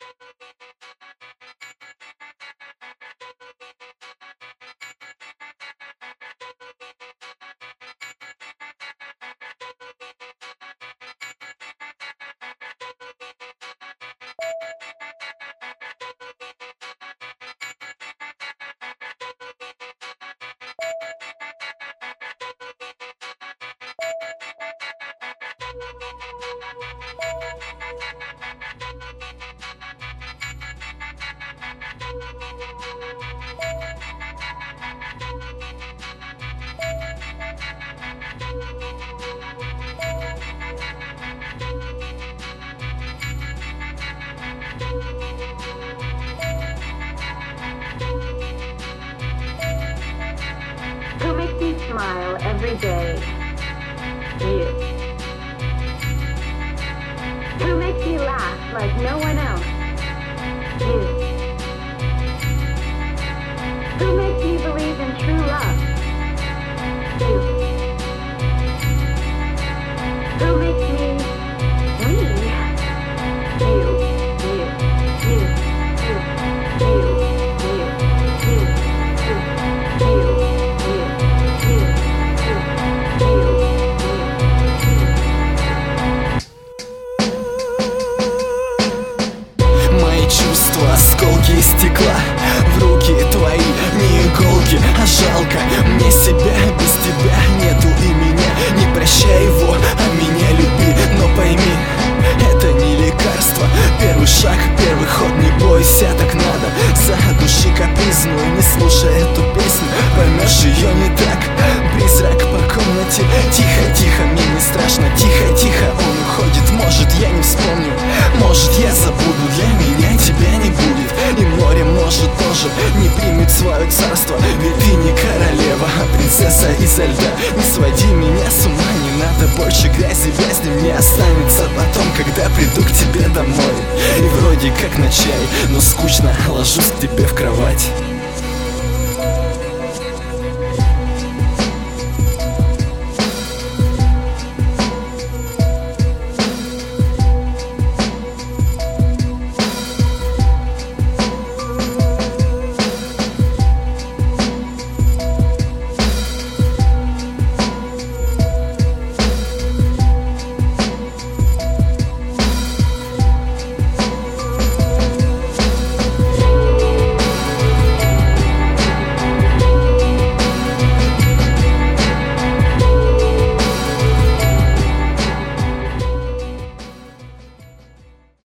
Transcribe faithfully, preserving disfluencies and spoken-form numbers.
Who makes you smile every day? You. Who makes you laugh like no one else? You. Who makes you believe in true love? You. Who makes me me? You. You. You. You. You. You. You. You. You. Мои чувства, осколки стекла в руки твои, не иголки, а жалко мне себя, без тебя нету и меня. Не прощай его, а меня люби, но пойми, это не лекарство. Первый шаг, первый ход, не бойся, так надо. За души капризную, не слушай эту песню, поймешь ее не так. Призрак по комнате, тихо-тихо, мне не страшно. Тихо-тихо, он уходит, может я не вспомню, может я забуду, для меня тебя не будет. И море может тоже не примет свое царство, ведь ты не королева, а принцесса изо льда. Не своди меня с ума, не надо больше грязи, грязи мне останется потом, когда приду к тебе домой. И вроде как на чай, но скучно, ложусь к тебе в кровать.